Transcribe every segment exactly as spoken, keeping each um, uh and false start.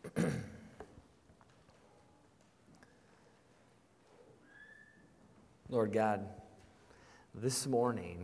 Lord God, this morning,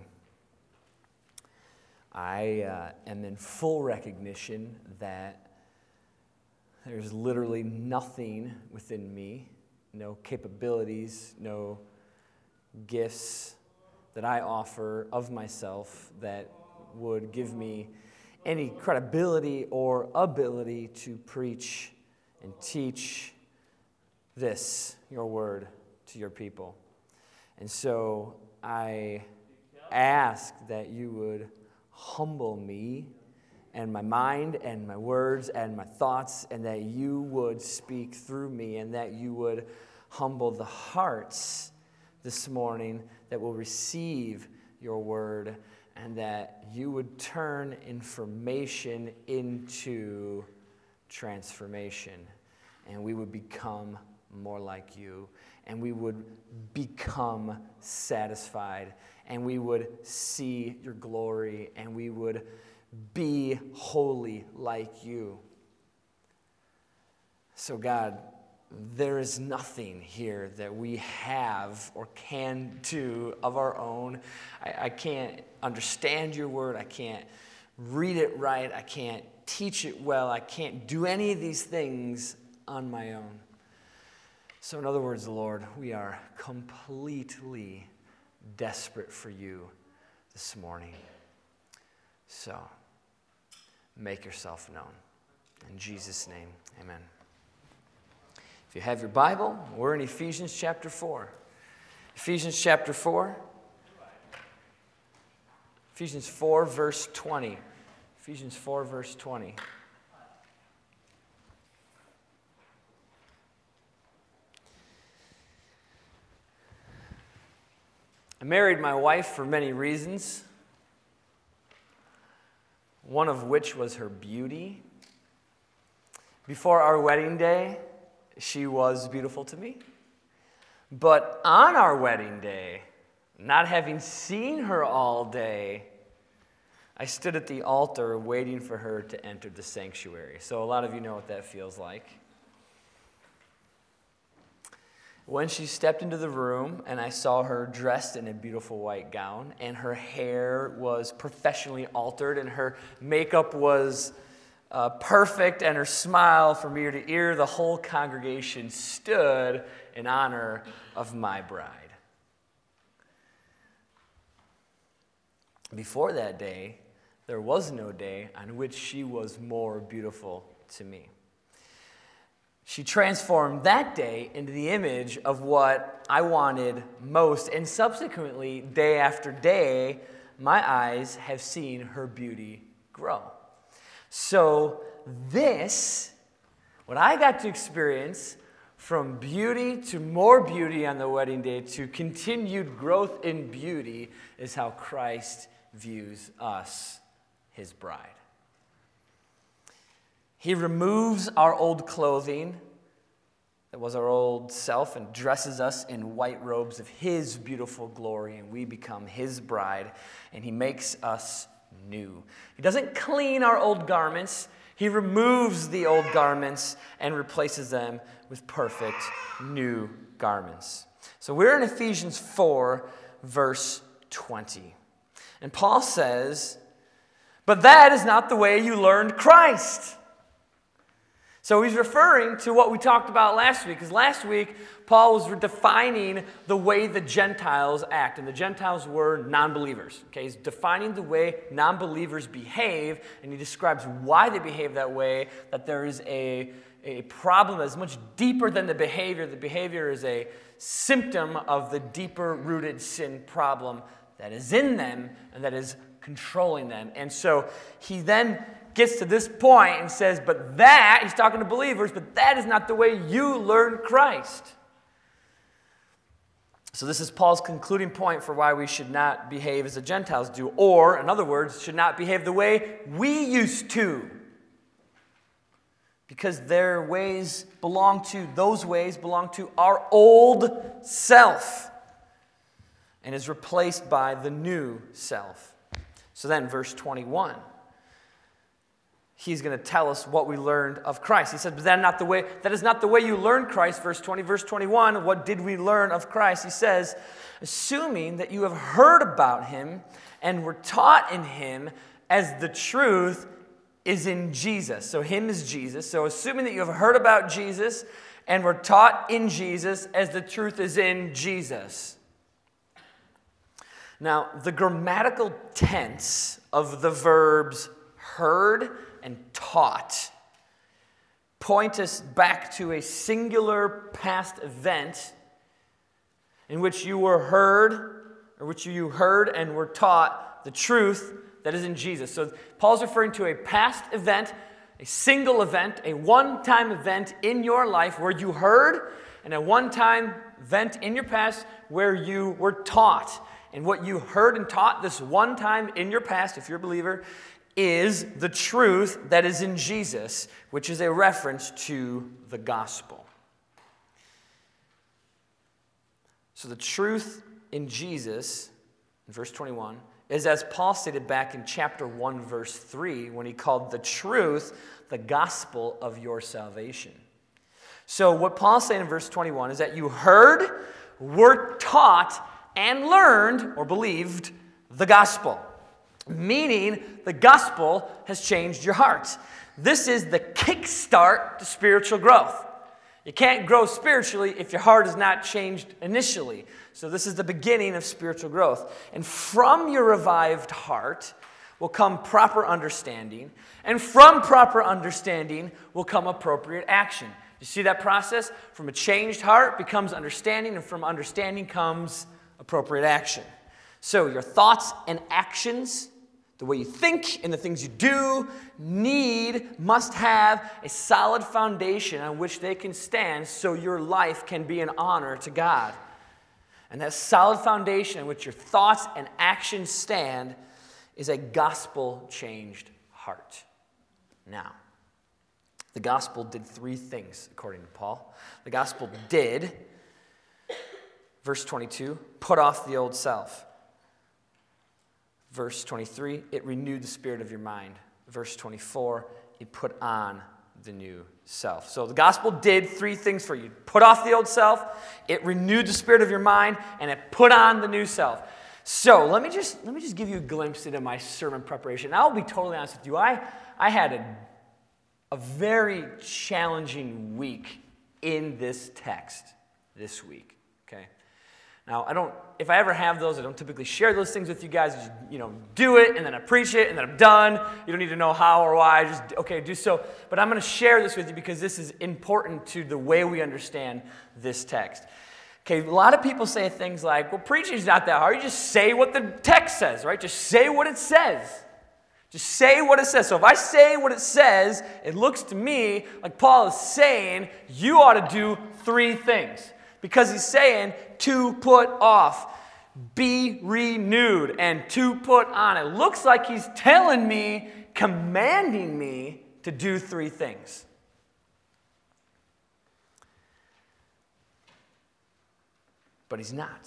I uh, am in full recognition that there's literally nothing within me, no capabilities, no gifts that I offer of myself that would give me any credibility or ability to preach and teach this, your word, to your people. And so I ask that you would humble me and my mind and my words and my thoughts, and that you would speak through me, and that you would humble the hearts this morning that will receive your word, and that you would turn information into transformation, and we would become more like you, and we would become satisfied, and we would see your glory, and we would be holy like you. So God, there is nothing here that we have or can do of our own. I, I can't understand your word. I can't read it right. I can't teach it well. I can't do any of these things on my own. So in other words, Lord, we are completely desperate for you this morning. So make yourself known. In Jesus' name, amen. If you have your Bible, we're in Ephesians chapter four. Ephesians chapter four. Ephesians four, verse twenty. Ephesians four, verse twenty. I married my wife for many reasons, one of which was her beauty. Before our wedding day, she was beautiful to me. But on our wedding day, not having seen her all day, I stood at the altar waiting for her to enter the sanctuary. So a lot of you know what that feels like. When she stepped into the room and I saw her dressed in a beautiful white gown, and her hair was professionally altered, and her makeup was uh, perfect, and her smile from ear to ear, the whole congregation stood in honor of my bride. Before that day, there was no day on which she was more beautiful to me. She transformed that day into the image of what I wanted most, and subsequently, day after day, my eyes have seen her beauty grow. So this, what I got to experience, from beauty to more beauty on the wedding day to continued growth in beauty, is how Christ views us, his bride. He removes our old clothing, that was our old self, and dresses us in white robes of his beautiful glory, and we become his bride, and he makes us new. He doesn't clean our old garments. He removes the old garments and replaces them with perfect new garments. So we're in Ephesians four, verse twenty. And Paul says, "But that is not the way you learned Christ." So he's referring to what we talked about last week, because last week Paul was defining the way the Gentiles act, and the Gentiles were non-believers. Okay, he's defining the way non-believers behave, and he describes why they behave that way, that there is a, a problem that's much deeper than the behavior. The behavior is a symptom of the deeper-rooted sin problem that is in them and that is controlling them. And so he then gets to this point and says, but that, he's talking to believers, but that is not the way you learn Christ. So this is Paul's concluding point for why we should not behave as the Gentiles do, or, in other words, should not behave the way we used to. Because their ways belong to, those ways belong to our old self, and is replaced by the new self. So then, verse twenty-one. he's going to tell us what we learned of Christ. He said, but that, not the way, that is not the way you learned Christ. Verse twenty, verse twenty-one, what did we learn of Christ? He says, assuming that you have heard about him and were taught in him as the truth is in Jesus. So him is Jesus. So assuming that you have heard about Jesus and were taught in Jesus as the truth is in Jesus. Now, the grammatical tense of the verbs heard and taught point us back to a singular past event in which you were heard, or which you heard and were taught the truth that is in Jesus. So Paul's referring to a past event, a single event, a one-time event in your life where you heard, and a one-time event in your past where you were taught. And what you heard and taught this one time in your past, if you're a believer, is the truth that is in Jesus, which is a reference to the gospel. So the truth in Jesus, in verse twenty-one, is as Paul stated back in chapter one, verse three, when he called the truth the gospel of your salvation. So what Paul's saying in verse twenty-one is that you heard, were taught, and learned, or believed, the gospel. Meaning, the gospel has changed your heart. This is the kickstart to spiritual growth. You can't grow spiritually if your heart is not changed initially. So this is the beginning of spiritual growth. And from your revived heart will come proper understanding. And from proper understanding will come appropriate action. You see that process? From a changed heart becomes understanding, and from understanding comes appropriate action. So your thoughts and actions, the way you think and the things you do, need, must have a solid foundation on which they can stand so your life can be an honor to God. And that solid foundation on which your thoughts and actions stand is a gospel-changed heart. Now, the gospel did three things, according to Paul. The gospel did, verse twenty-two, put off the old self. Verse twenty-three, it renewed the spirit of your mind. Verse twenty-four, it put on the new self. So the gospel did three things for you. Put off the old self, it renewed the spirit of your mind, and it put on the new self. So let me just let me just give you a glimpse into my sermon preparation. I'll be totally honest with you. I, I had a, a very challenging week in this text this week. Okay? Now, I don't, if I ever have those, I don't typically share those things with you guys. Just, you know, do it, and then I preach it, and then I'm done. You don't need to know how or why. Just, okay, do so. But I'm going to share this with you because this is important to the way we understand this text. Okay, a lot of people say things like, well, preaching's not that hard. You just say what the text says, right? Just say what it says. Just say what it says. So if I say what it says, it looks to me like Paul is saying you ought to do three things. Because he's saying to put off, be renewed, and to put on. It looks like he's telling me, commanding me to do three things. But he's not.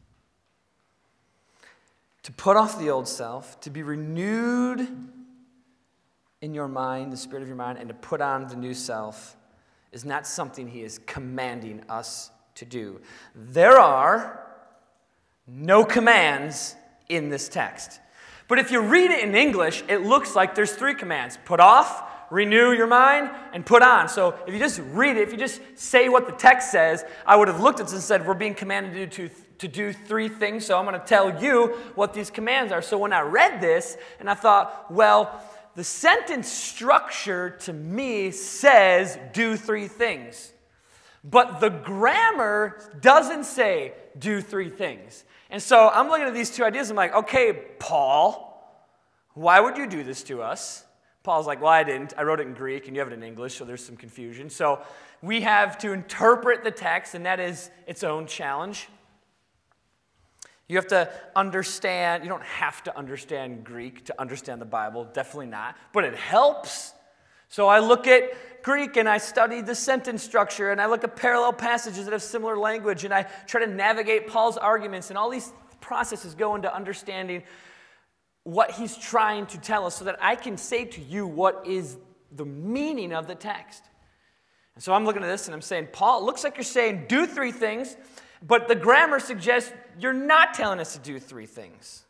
To put off the old self, to be renewed in your mind, the spirit of your mind, and to put on the new self is not something he is commanding us to do. There are no commands in this text. But if you read it in English, it looks like there's three commands. Put off, renew your mind, and put on. So if you just read it, if you just say what the text says, I would have looked at this and said, we're being commanded to do, to do three things, so I'm going to tell you what these commands are. So when I read this, and I thought, well, the sentence structure to me says do three things. But the grammar doesn't say do three things. And so I'm looking at these two ideas. I'm like, okay, Paul, why would you do this to us? Paul's like, well, I didn't. I wrote it in Greek, and you have it in English, so there's some confusion. So we have to interpret the text, and that is its own challenge. You have to understand, you don't have to understand Greek to understand the Bible, definitely not, but it helps. So I look at Greek and I study the sentence structure and I look at parallel passages that have similar language and I try to navigate Paul's arguments, and all these processes go into understanding what he's trying to tell us so that I can say to you what is the meaning of the text. And so I'm looking at this and I'm saying, Paul, it looks like you're saying do three things, but the grammar suggests you're not telling us to do three things.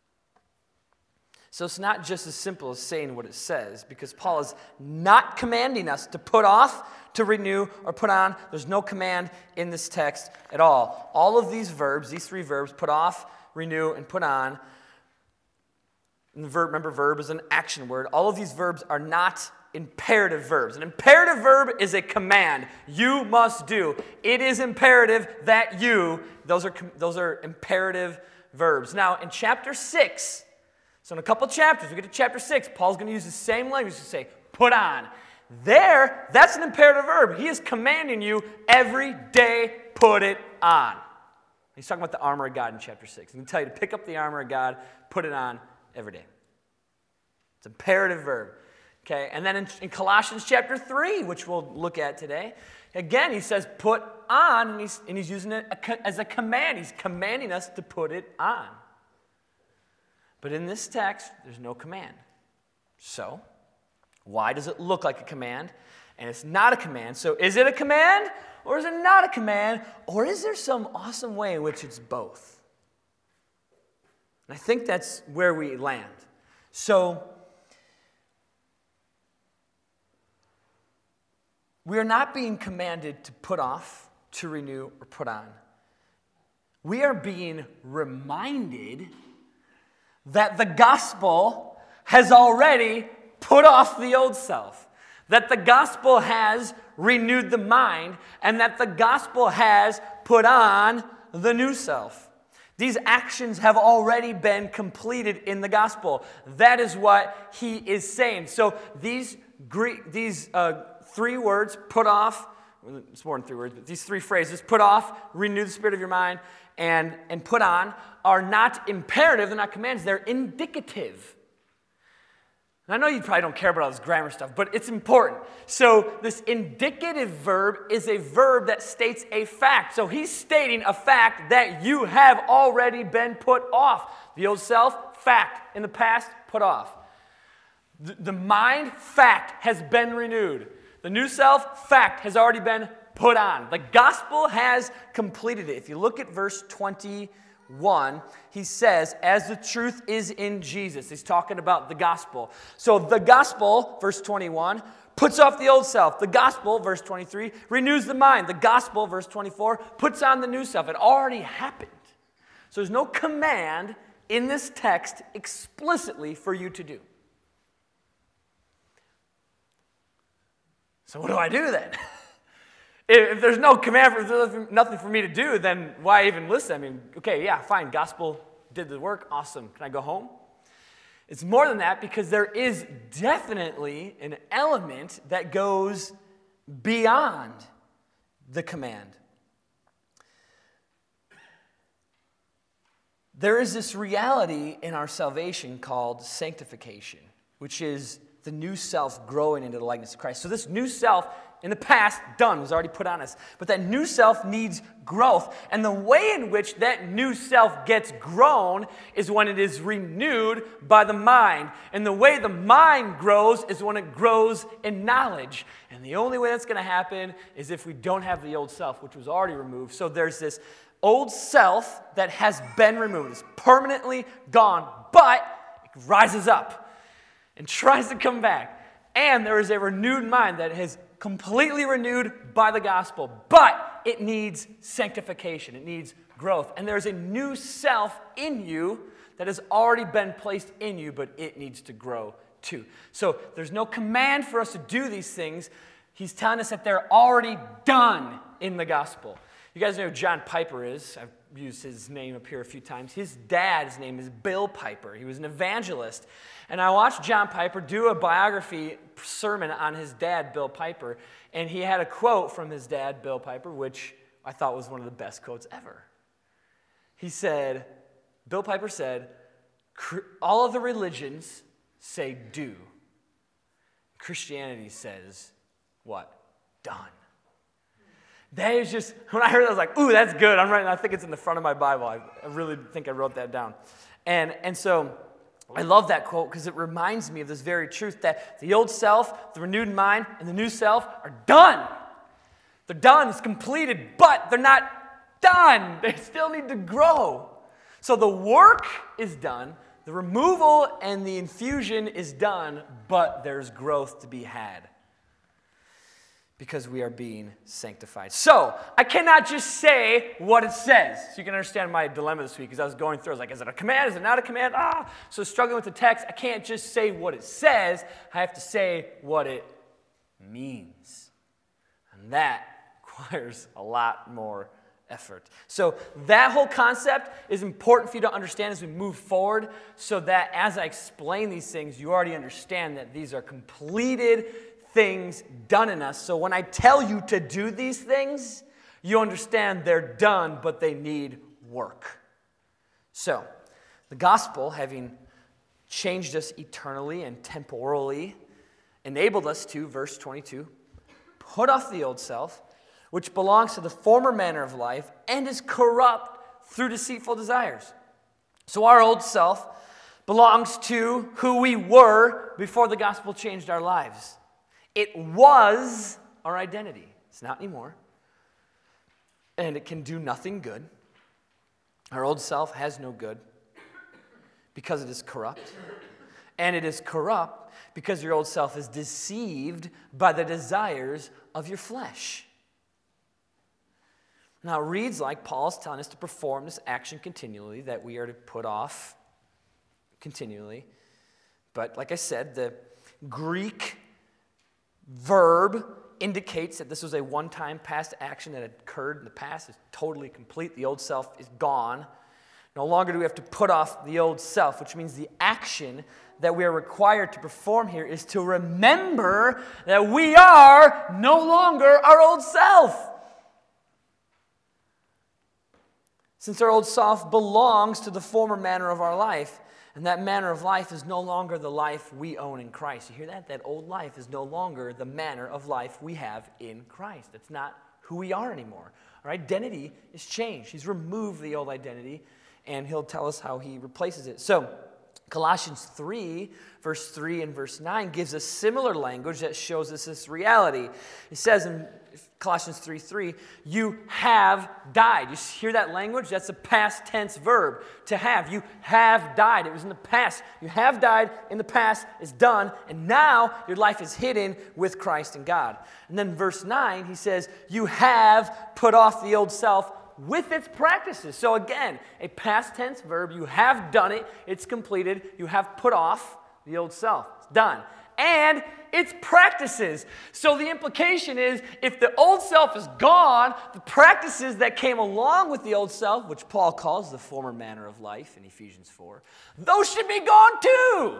So it's not just as simple as saying what it says, because Paul is not commanding us to put off, to renew, or put on. There's no command in this text at all. All of these verbs, these three verbs, put off, renew, and put on. And the verb, remember, verb is an action word. All of these verbs are not imperative verbs. An imperative verb is a command. You must do. It is imperative that you. Those are, those are imperative verbs. Now, in chapter six, so in a couple chapters, we get to chapter six, Paul's going to use the same language to say, put on. There, that's an imperative verb. He is commanding you every day, put it on. He's talking about the armor of God in chapter six. He's going to tell you to pick up the armor of God, put it on every day. It's an imperative verb. Okay, and then in, in Colossians chapter three, which we'll look at today, again, he says put on, and he's, and he's using it as a command. He's commanding us to put it on. But in this text, there's no command. So, why does it look like a command? And it's not a command. So, is it a command, or is it not a command, or is there some awesome way in which it's both? And I think that's where we land. So, we are not being commanded to put off, to renew, or put on. We are being reminded that the gospel has already put off the old self, that the gospel has renewed the mind, and that the gospel has put on the new self. These actions have already been completed in the gospel. That is what he is saying. So these Greek, these uh, three words, put off, it's more than three words, but these three phrases, put off, renew the spirit of your mind, and, and put on, are not imperative, they're not commands, they're indicative. And I know you probably don't care about all this grammar stuff, but it's important. So this indicative verb is a verb that states a fact. So he's stating a fact that you have already been put off. The old self, fact. In the past, put off. The, the mind, fact, has been renewed. The new self, fact, has already been put on. The gospel has completed it. If you look at verse twenty-one, he says, as the truth is in Jesus. He's talking about the gospel. So the gospel, verse twenty-one, puts off the old self. The gospel, verse twenty-three, renews the mind. The gospel, verse twenty-four, puts on the new self. It already happened. So there's no command in this text explicitly for you to do. So what do I do then? If there's no command, if there's nothing for me to do, then why even listen? I mean, okay, yeah, fine, gospel did the work, awesome. Can I go home? It's more than that, because there is definitely an element that goes beyond the command. There is this reality in our salvation called sanctification, which is the new self growing into the likeness of Christ. So this new self, in the past, done, was already put on us. But that new self needs growth. And the way in which that new self gets grown is when it is renewed by the mind. And the way the mind grows is when it grows in knowledge. And the only way that's going to happen is if we don't have the old self, which was already removed. So there's this old self that has been removed. It's permanently gone, but it rises up and tries to come back. And there is a renewed mind that is completely renewed by the gospel. But it needs sanctification. It needs growth. And there's a new self in you that has already been placed in you, but it needs to grow too. So there's no command for us to do these things. He's telling us that they're already done in the gospel. You guys know who John Piper is. I've used his name up here a few times. His dad's name is Bill Piper. He was an evangelist. And I watched John Piper do a biography sermon on his dad, Bill Piper. And he had a quote from his dad, Bill Piper, which I thought was one of the best quotes ever. He said, Bill Piper said, all of the religions say do. Christianity says what? Done. That is just, when I heard that, I was like, ooh, that's good. I'm writing, I think it's in the front of my Bible. I, I really think I wrote that down. And, and so I love that quote because it reminds me of this very truth that the old self, the renewed mind, and the new self are done. They're done, it's completed, but they're not done. They still need to grow. So the work is done, the removal and the infusion is done, but there's growth to be had because we are being sanctified. So I cannot just say what it says. So you can understand my dilemma this week because I was going through, I was like, is it a command? Is it not a command? Ah, so struggling with the text, I can't just say what it says. I have to say what it means. And that requires a lot more effort. So that whole concept is important for you to understand as we move forward so that as I explain these things, you already understand that these are completed things done in us. So when I tell you to do these things, you understand they're done, but they need work. So the gospel, having changed us eternally and temporally, enabled us to, verse twenty-two, put off the old self, which belongs to the former manner of life and is corrupt through deceitful desires. So our old self belongs to who we were before the gospel changed our lives. It was our identity. It's not anymore. And it can do nothing good. Our old self has no good because it is corrupt. And it is corrupt because your old self is deceived by the desires of your flesh. Now, it reads like Paul's telling us to perform this action continually, that we are to put off continually. But like I said, the Greek verb indicates that this was a one-time past action that had occurred in the past. It's totally complete. The old self is gone. No longer do we have to put off the old self, which means the action that we are required to perform here is to remember that we are no longer our old self. Since our old self belongs to the former manner of our life, and that manner of life is no longer the life we own in Christ. You hear that? That old life is no longer the manner of life we have in Christ. That's not who we are anymore. Our identity is changed. He's removed the old identity, and he'll tell us how he replaces it. So, Colossians three, verse three and verse nine gives us similar language that shows us this reality. It says in Colossians three three, you have died. You hear that language? That's a past tense verb, to have. You have died. It was in the past. You have died in the past. It's done. And now your life is hidden with Christ in God. And then verse nine, he says, you have put off the old self with its practices. So again, a past tense verb. You have done it. It's completed. You have put off the old self. It's done. And its practices. So the implication is, if the old self is gone, the practices that came along with the old self, which Paul calls the former manner of life in Ephesians four, those should be gone too.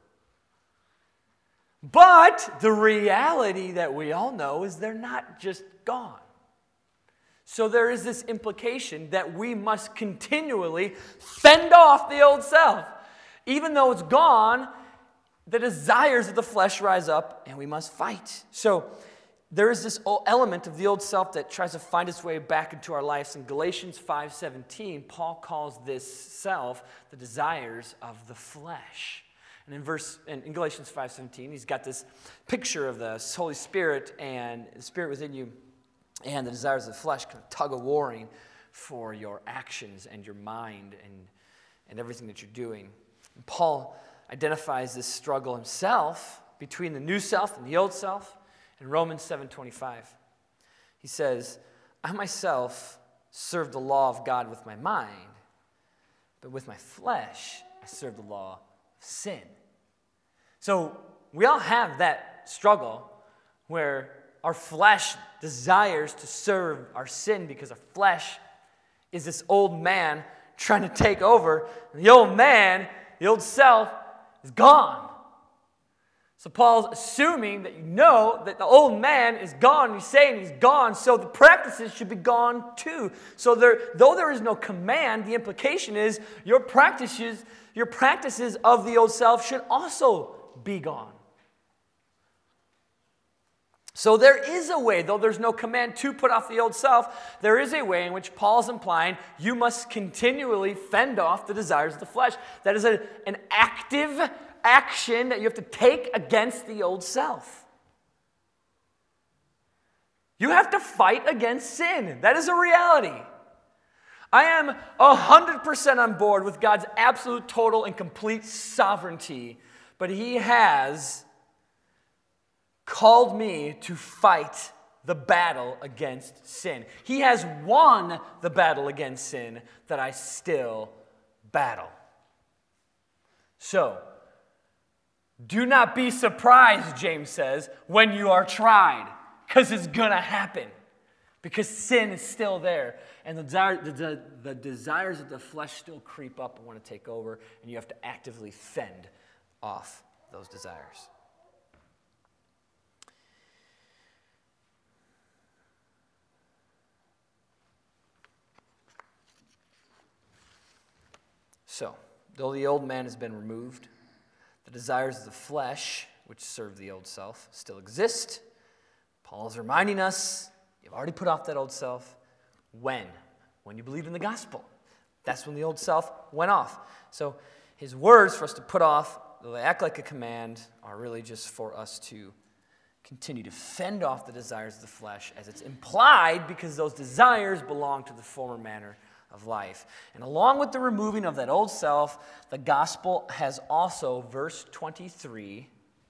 But the reality that we all know is they're not just gone. So there is this implication that we must continually fend off the old self. Even though it's gone, the desires of the flesh rise up, and we must fight. So there is this element of the old self that tries to find its way back into our lives. In Galatians five seventeen, Paul calls this self the desires of the flesh. And in verse in Galatians five seventeen, he's got this picture of the Holy Spirit and the Spirit within you, and the desires of the flesh kind of tug-of-warring for your actions and your mind and, and everything that you're doing. And Paul identifies this struggle himself between the new self and the old self in Romans seven twenty-five. He says, I myself serve the law of God with my mind, but with my flesh I serve the law of sin. So we all have that struggle where our flesh desires to serve our sin because our flesh is this old man trying to take over. And the old man, the old self, is gone. So Paul's assuming that you know that the old man is gone. He's saying he's gone, so the practices should be gone too. So there, though there is no command, the implication is your practices, your practices of the old self should also be gone. So there is a way, though there's no command to put off the old self, there is a way in which Paul's implying you must continually fend off the desires of the flesh. That is a, an active action that you have to take against the old self. You have to fight against sin. That is a reality. I am one hundred percent on board with God's absolute, total, and complete sovereignty, but He has called me to fight the battle against sin. He has won the battle against sin that I still battle. So, do not be surprised, James says, when you are tried, because it's going to happen. Because sin is still there. And the, desire, the, the, the desires of the flesh still creep up and want to take over, and you have to actively fend off those desires. So, though the old man has been removed, the desires of the flesh, which serve the old self, still exist. Paul is reminding us, you've already put off that old self. When? When you believed in the gospel. That's when the old self went off. So his words for us to put off, though they act like a command, are really just for us to continue to fend off the desires of the flesh, as it's implied because those desires belong to the former manner of life. And along with the removing of that old self, the gospel has also, verse twenty-three,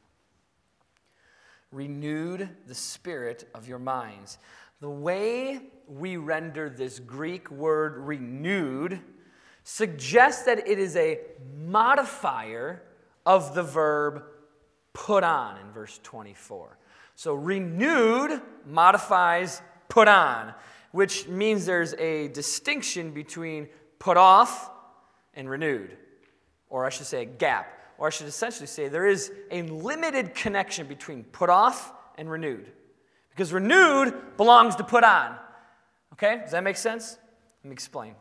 renewed the spirit of your minds. The way we render this Greek word renewed suggests that it is a modifier of the verb put on in verse twenty-four. So renewed modifies put on, which means there's a distinction between put off and renewed. Or I should say a gap. Or I should essentially say there is a limited connection between put off and renewed. Because renewed belongs to put on. Okay? Does that make sense? Let me explain.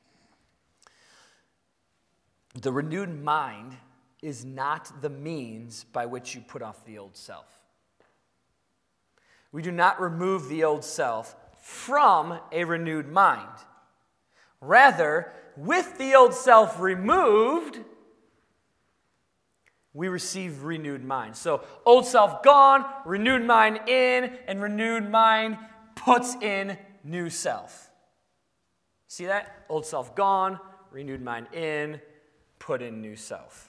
The renewed mind is not the means by which you put off the old self. We do not remove the old self from a renewed mind. Rather, with the old self removed, we receive renewed mind. So, old self gone, renewed mind in, and renewed mind puts in new self. See that? Old self gone, renewed mind in, put in new self.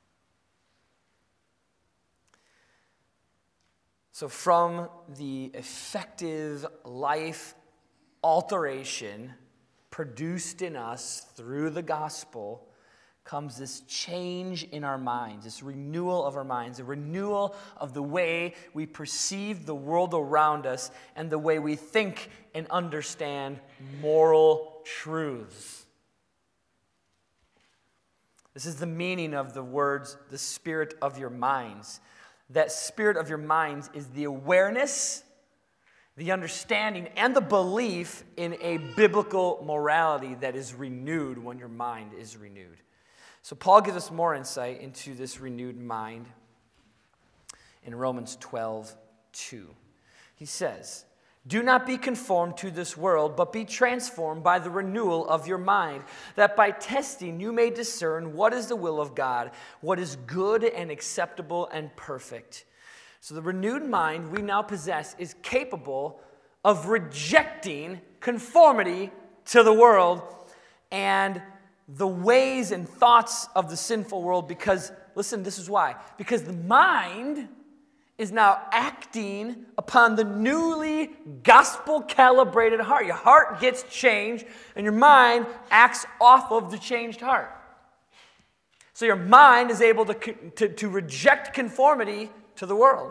So from the effective life alteration produced in us through the gospel comes this change in our minds, this renewal of our minds, a renewal of the way we perceive the world around us and the way we think and understand moral truths. This is the meaning of the words, the spirit of your minds. That spirit of your minds is the awareness, the understanding, and the belief in a biblical morality that is renewed when your mind is renewed. So Paul gives us more insight into this renewed mind in Romans twelve two. He says, "Do not be conformed to this world, but be transformed by the renewal of your mind, that by testing you may discern what is the will of God, what is good and acceptable and perfect." So the renewed mind we now possess is capable of rejecting conformity to the world and the ways and thoughts of the sinful world because, listen, this is why. Because the mind is now acting upon the newly gospel-calibrated heart. Your heart gets changed, and your mind acts off of the changed heart. So your mind is able to, to, to reject conformity to the world.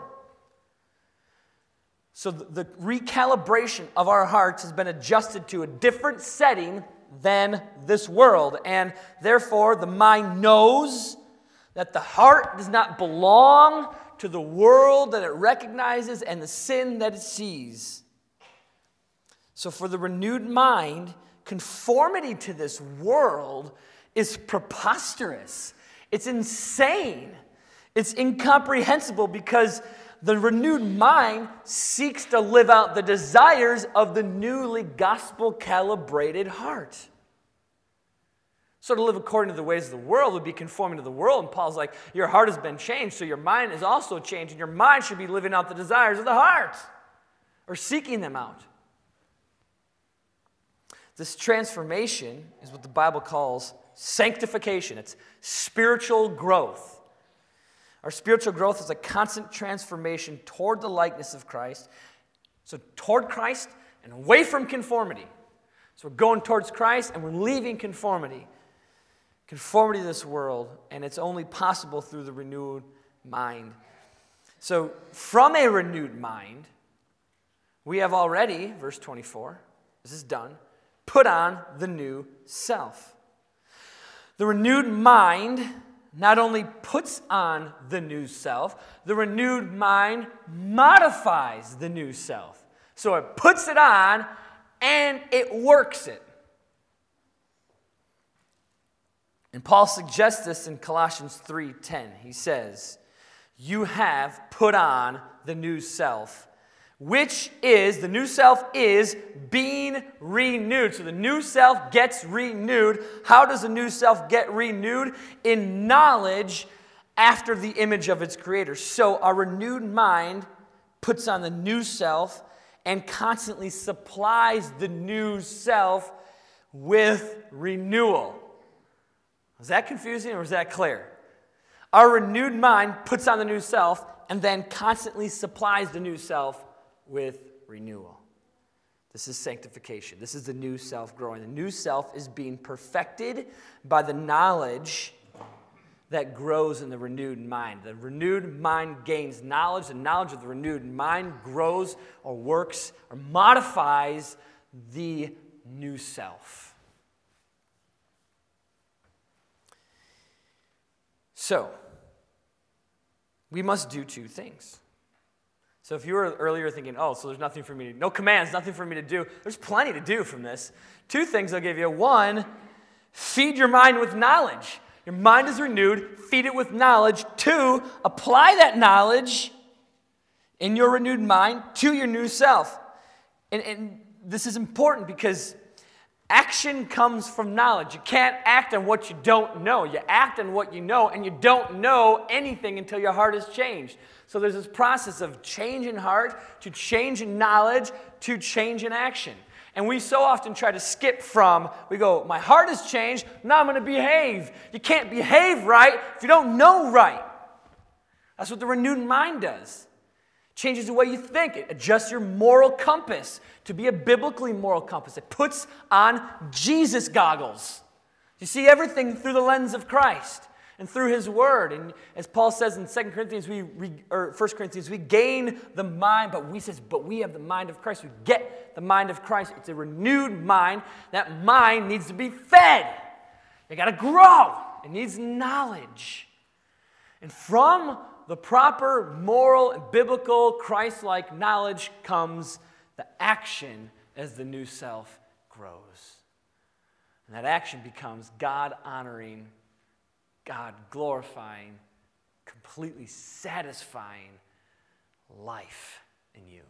So the, the recalibration of our hearts has been adjusted to a different setting than this world, and therefore the mind knows that the heart does not belong to the world that it recognizes and the sin that it sees. So for the renewed mind, conformity to this world is preposterous. It's insane. It's incomprehensible because the renewed mind seeks to live out the desires of the newly gospel-calibrated heart. So to live according to the ways of the world would be conforming to the world. And Paul's like, your heart has been changed, so your mind is also changed. And your mind should be living out the desires of the heart, or seeking them out. This transformation is what the Bible calls sanctification. It's spiritual growth. Our spiritual growth is a constant transformation toward the likeness of Christ. So toward Christ and away from conformity. So we're going towards Christ and we're leaving conformity. Conformity to this world, and it's only possible through the renewed mind. So from a renewed mind, we have already, verse twenty-four, this is done, put on the new self. The renewed mind not only puts on the new self, the renewed mind modifies the new self. So it puts it on and it works it. And Paul suggests this in Colossians three ten. He says, you have put on the new self, which is, the new self is being renewed. So the new self gets renewed. How does the new self get renewed? In knowledge after the image of its creator. So our renewed mind puts on the new self and constantly supplies the new self with renewal. Is that confusing or is that clear? Our renewed mind puts on the new self and then constantly supplies the new self with renewal. This is sanctification. This is the new self growing. The new self is being perfected by the knowledge that grows in the renewed mind. The renewed mind gains knowledge. The knowledge of the renewed mind grows or works or modifies the new self. So, we must do two things. So if you were earlier thinking, oh, so there's nothing for me to, no commands, nothing for me to do, there's plenty to do from this. Two things I'll give you. One, feed your mind with knowledge. Your mind is renewed, feed it with knowledge. Two, apply that knowledge in your renewed mind to your new self. And, and this is important because action comes from knowledge. You can't act on what you don't know. You act on what you know, and you don't know anything until your heart is changed. So there's this process of change in heart, to change in knowledge, to change in action. And we so often try to skip from, we go, my heart has changed, now I'm going to behave. You can't behave right if you don't know right. That's what the renewed mind does. Changes the way you think. It adjusts your moral compass to be a biblically moral compass. It puts on Jesus goggles. You see everything through the lens of Christ and through His Word. And as Paul says in Second Corinthians, we or First Corinthians, we gain the mind, but we says, but we have the mind of Christ. We get the mind of Christ. It's a renewed mind. That mind needs to be fed. You got to grow. It needs knowledge. And from the proper moral and biblical Christ-like knowledge comes the action as the new self grows. And that action becomes God-honoring, God-glorifying, completely satisfying life in you.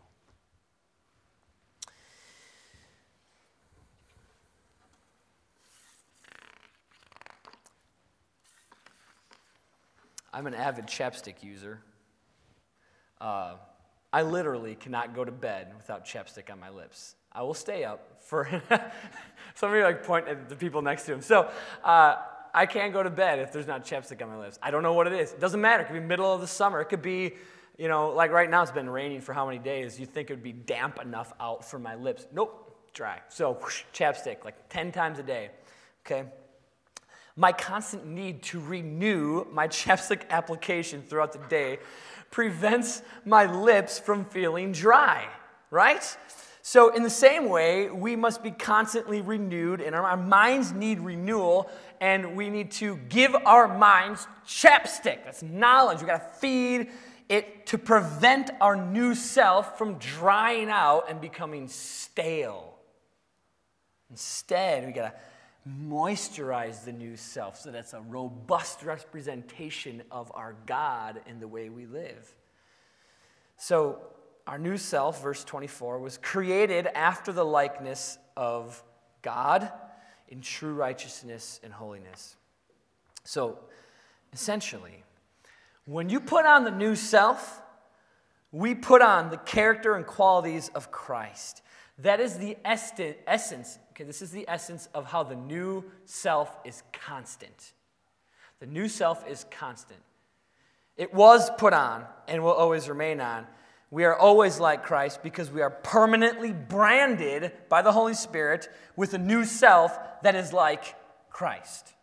I'm an avid chapstick user. Uh, I literally cannot go to bed without chapstick on my lips. I will stay up for somebody like point at the people next to him. So uh, I can't go to bed if there's not chapstick on my lips. I don't know what it is. It doesn't matter. It could be middle of the summer. It could be, you know, like right now it's been raining for how many days? You'd think it would be damp enough out for my lips. Nope, dry. So whoosh, chapstick like ten times a day. Okay. My constant need to renew my chapstick application throughout the day prevents my lips from feeling dry, right? So in the same way, we must be constantly renewed, and our, our minds need renewal, and we need to give our minds chapstick. That's knowledge. We've got to feed it to prevent our new self from drying out and becoming stale. Instead, we got to moisturize the new self so that's a robust representation of our God in the way we live. So our new self, verse twenty-four, was created after the likeness of God in true righteousness and holiness. So essentially, when you put on the new self, we put on the character and qualities of Christ. That is the essence, okay, this is the essence of how the new self is constant. The new self is constant. It was put on and will always remain on. We are always like Christ because we are permanently branded by the Holy Spirit with a new self that is like Christ.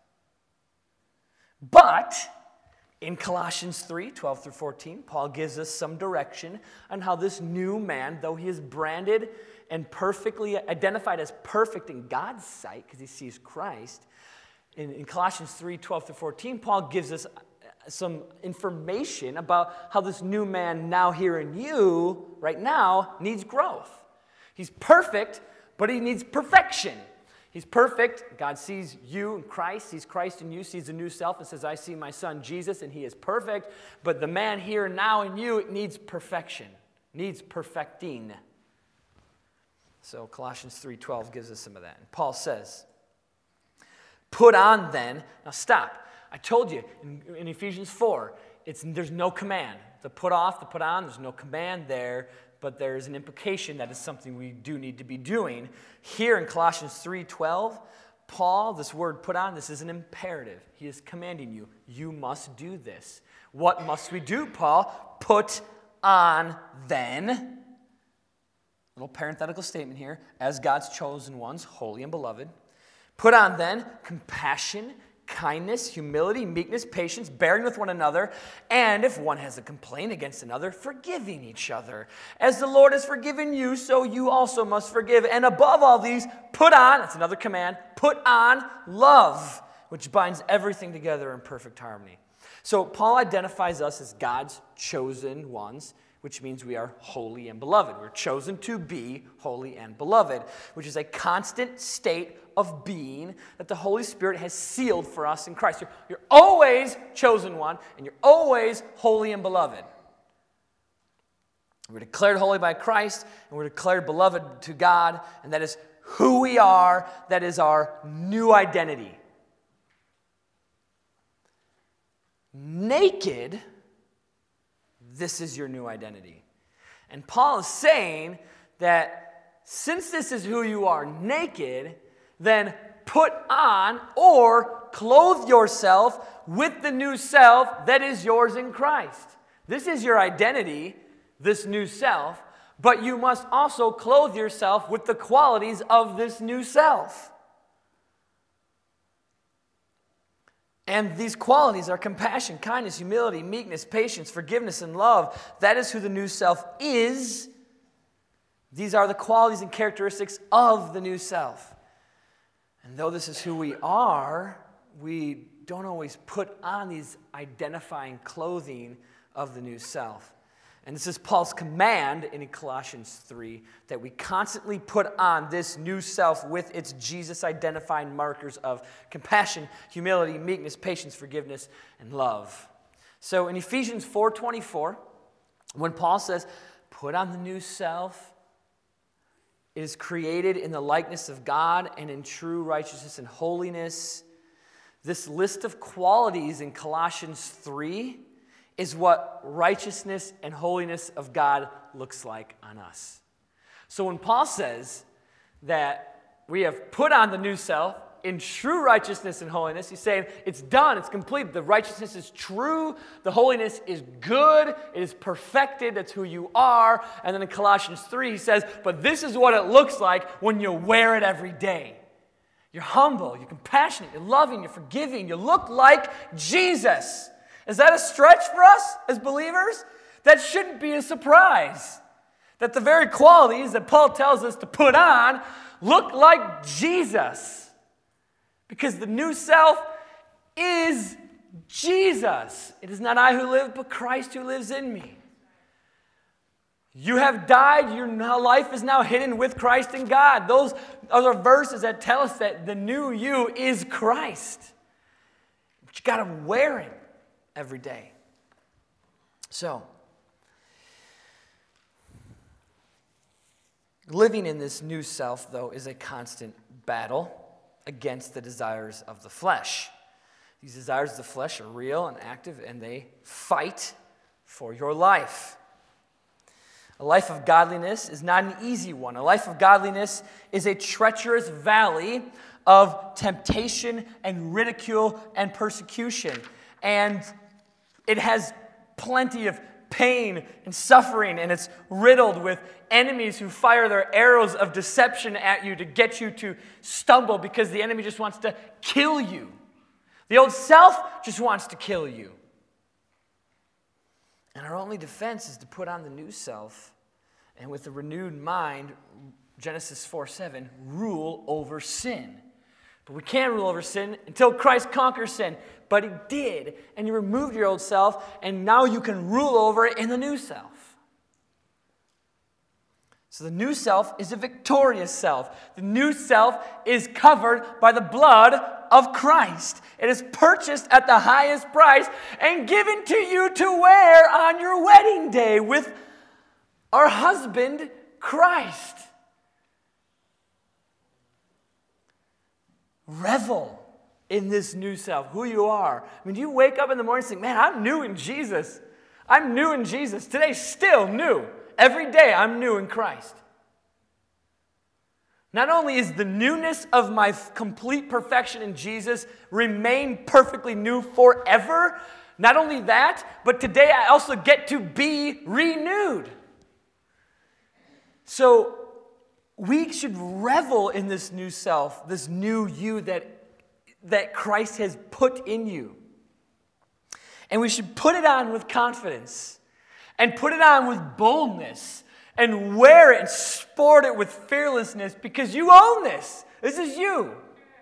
But in Colossians three, twelve through fourteen, Paul gives us some direction on how this new man, though he is branded and perfectly identified as perfect in God's sight because he sees Christ, in, in Colossians three, twelve through fourteen, Paul gives us some information about how this new man now here in you, right now, needs growth. He's perfect, but he needs perfection. He's perfect. God sees you in Christ, sees Christ in you, sees a new self, and says, I see my son Jesus, and he is perfect. But the man here now in you needs perfection, needs perfecting. So Colossians three twelve gives us some of that. And Paul says, put on then, now stop. I told you in, in Ephesians four, it's, there's no command. The put off, the put on, there's no command there, but there's an implication that is something we do need to be doing. Here in Colossians three twelve, Paul, this word put on, this is an imperative. He is commanding you, you must do this. What must we do, Paul? Put on then, little parenthetical statement here, as God's chosen ones, holy and beloved. Put on then compassion, kindness, humility, meekness, patience, bearing with one another, and if one has a complaint against another, forgiving each other. As the Lord has forgiven you, so you also must forgive. And above all these, put on, that's another command, put on love, which binds everything together in perfect harmony. So Paul identifies us as God's chosen ones, which means we are holy and beloved. We're chosen to be holy and beloved, which is a constant state of being that the Holy Spirit has sealed for us in Christ. You're, you're always chosen one, and you're always holy and beloved. We're declared holy by Christ, and we're declared beloved to God, and that is who we are. That is our new identity. Naked, this is your new identity. And Paul is saying that since this is who you are naked, then put on or clothe yourself with the new self that is yours in Christ. This is your identity, this new self, but you must also clothe yourself with the qualities of this new self. And these qualities are compassion, kindness, humility, meekness, patience, forgiveness, and love. That is who the new self is. These are the qualities and characteristics of the new self. And though this is who we are, we don't always put on these identifying clothing of the new self. And this is Paul's command in Colossians three, that we constantly put on this new self with its Jesus-identifying markers of compassion, humility, meekness, patience, forgiveness, and love. So in Ephesians four twenty-four, when Paul says, put on the new self, it is created in the likeness of God and in true righteousness and holiness. This list of qualities in Colossians three is what righteousness and holiness of God looks like on us. So when Paul says that we have put on the new self in true righteousness and holiness, he's saying it's done, it's complete. The righteousness is true, the holiness is good, it is perfected, that's who you are. And then in Colossians three, he says, but this is what it looks like when you wear it every day. You're humble, you're compassionate, you're loving, you're forgiving, you look like Jesus. Is that a stretch for us as believers? That shouldn't be a surprise. That the very qualities that Paul tells us to put on look like Jesus. Because the new self is Jesus. It is not I who live, but Christ who lives in me. You have died, your life is now hidden with Christ in God. Those, those are verses that tell us that the new you is Christ. But you got to wear it every day. So, Living in this new self, though, is a constant battle against the desires of the flesh. These desires of the flesh are real and active, and they fight for your life. A life of godliness is not an easy one. A life of godliness is a treacherous valley of temptation and ridicule and persecution. And it has plenty of pain and suffering, and it's riddled with enemies who fire their arrows of deception at you to get you to stumble because the enemy just wants to kill you. The old self just wants to kill you. And our only defense is to put on the new self, and with a renewed mind, Genesis four seven, rule over sin. But we can't rule over sin until Christ conquers sin. But he did, and he removed your old self, and now you can rule over it in the new self. So the new self is a victorious self. The new self is covered by the blood of Christ. It is purchased at the highest price and given to you to wear on your wedding day with our husband, Christ. Revel in this new self, who you are. I mean, do you wake up in the morning and think, man, I'm new in Jesus. I'm new in Jesus. Today's still new. Every day I'm new in Christ. Not only is the newness of my complete perfection in Jesus remain perfectly new forever, not only that, but today I also get to be renewed. So we should revel in this new self, this new you that that Christ has put in you. And we should put it on with confidence and put it on with boldness and wear it and sport it with fearlessness because you own this. This is you.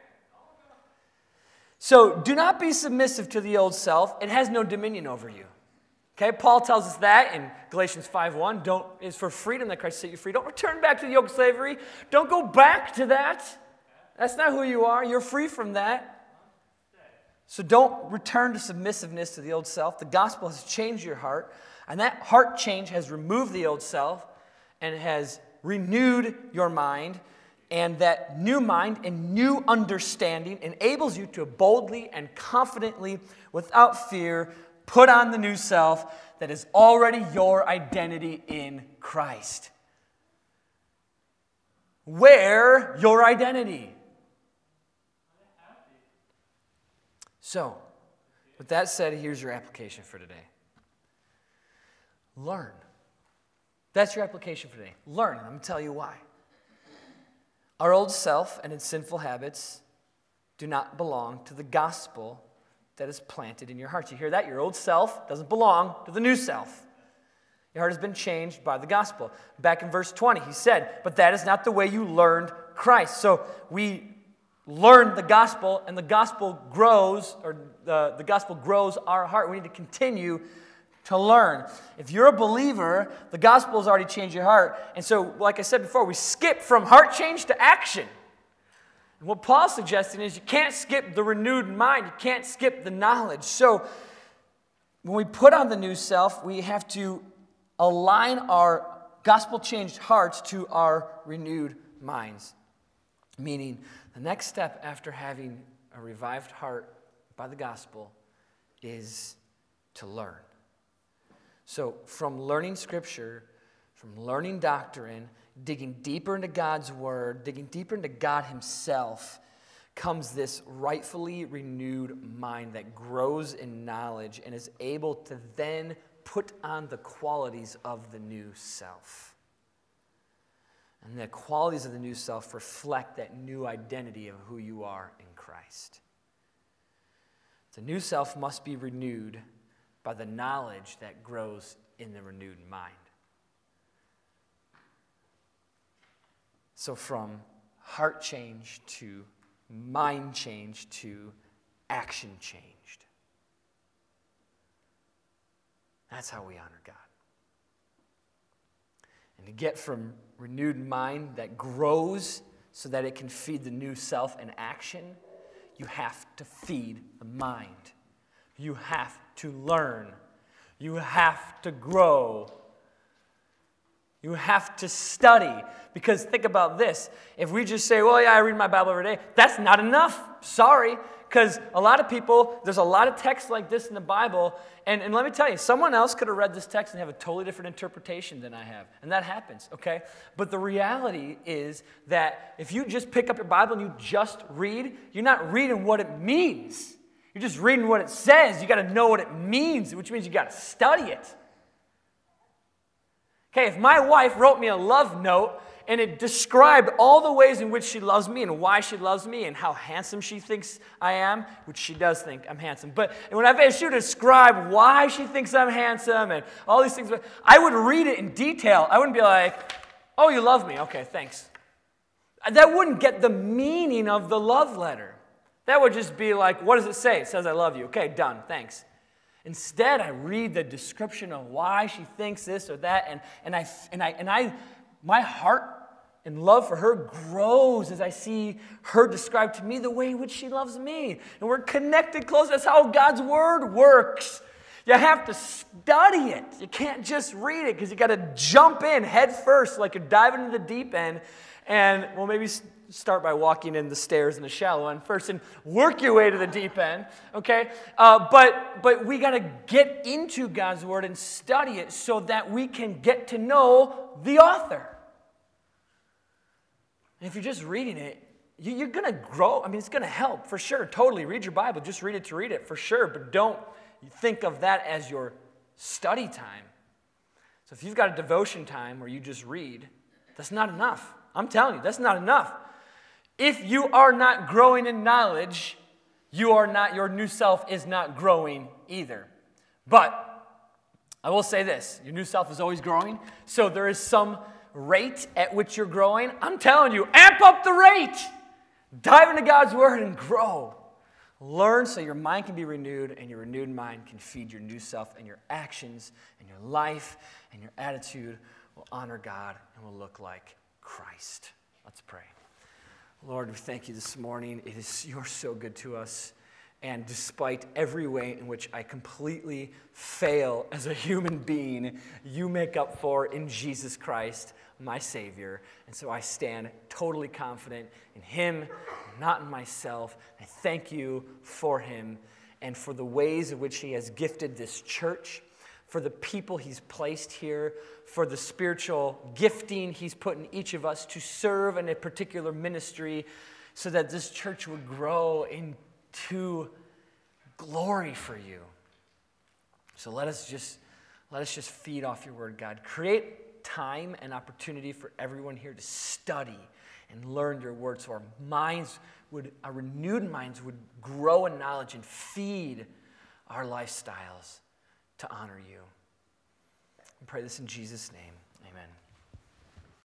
So do not be submissive to the old self. It has no dominion over you. Okay, Paul tells us that in Galatians five one. Don't, it's for freedom that Christ set you free. Don't return back to the yoke of slavery. Don't go back to that. That's not who you are. You're free from that. So don't return to submissiveness to the old self. The gospel has changed your heart, and that heart change has removed the old self and has renewed your mind, and that new mind and new understanding enables you to boldly and confidently, without fear, put on the new self that is already your identity in Christ. Wear your identity. So, with that said, here's your application for today. Learn. That's your application for today. Learn. I'm going to tell you why. Our old self and its sinful habits do not belong to the gospel that is planted in your heart. You hear that? Your old self doesn't belong to the new self. Your heart has been changed by the gospel. Back in verse twenty, he said, but that is not the way you learned Christ. So we learn the gospel, and the gospel grows, or the, the gospel grows our heart. We need to continue to learn. If you're a believer, the gospel has already changed your heart. And so, like I said before, we skip from heart change to action. And what Paul's suggesting is you can't skip the renewed mind. You can't skip the knowledge. So when we put on the new self, we have to align our gospel-changed hearts to our renewed minds. Meaning, the next step after having a revived heart by the gospel is to learn. So from learning Scripture, from learning doctrine, digging deeper into God's Word, digging deeper into God Himself, comes this rightfully renewed mind that grows in knowledge and is able to then put on the qualities of the new self. And the qualities of the new self reflect that new identity of who you are in Christ. The new self must be renewed by the knowledge that grows in the renewed mind. So from heart change to mind change to action changed. That's how we honor God. And to get from renewed mind that grows so that it can feed the new self in action, you have to feed the mind. You have to learn. You have to grow. You have to study. Because think about this. If we just say, well, yeah, I read my Bible every day, that's not enough. Sorry. Because a lot of people, there's a lot of texts like this in the Bible, and, and let me tell you, someone else could have read this text and have a totally different interpretation than I have. And that happens, okay? But the reality is that if you just pick up your Bible and you just read, you're not reading what it means. You're just reading what it says. You got to know what it means, which means you got to study it. Okay, if my wife wrote me a love note and it described all the ways in which she loves me and why she loves me and how handsome she thinks I am, which she does think I'm handsome, but when I've asked you to describe why she thinks I'm handsome and all these things, I would read it in detail. I wouldn't be like, oh, you love me. Okay, thanks. That wouldn't get the meaning of the love letter. That would just be like, what does it say? It says I love you. Okay, done. Thanks. Instead, I read the description of why she thinks this or that, and, and I and I and I my heart and love for her grows as I see her describe to me the way in which she loves me. And we're connected close. That's how God's word works. You have to study it. You can't just read it because you got to jump in head first like you're diving into the deep end. And, well, maybe start by walking in the stairs in the shallow end first and work your way to the deep end, okay? Uh, but but we got to get into God's word and study it so that we can get to know the author. And if you're just reading it, you, you're going to grow. I mean, it's going to help for sure. Totally. Read your Bible. Just read it to read it for sure. But don't think of that as your study time. So if you've got a devotion time where you just read, that's not enough. I'm telling you, that's not enough. If you are not growing in knowledge, you are not, your new self is not growing either. But I will say this, your new self is always growing, so there is some rate at which you're growing. I'm telling you, amp up the rate. Dive into God's word and grow. Learn so your mind can be renewed, and your renewed mind can feed your new self, and your actions and your life and your attitude will honor God and will look like Christ. Let's pray. Lord, we thank you this morning. It is, you're so good to us. And despite every way in which I completely fail as a human being, you make up for in Jesus Christ, my Savior. And so I stand totally confident in him, not in myself. I thank you for him and for the ways in which he has gifted this church, for the people he's placed here, for the spiritual gifting he's put in each of us to serve in a particular ministry so that this church would grow into glory for you. So let us just let us just feed off your word, God. Create time and opportunity for everyone here to study and learn your word so our minds would, our renewed minds would grow in knowledge and feed our lifestyles to honor you. We pray this in Jesus' name. Amen.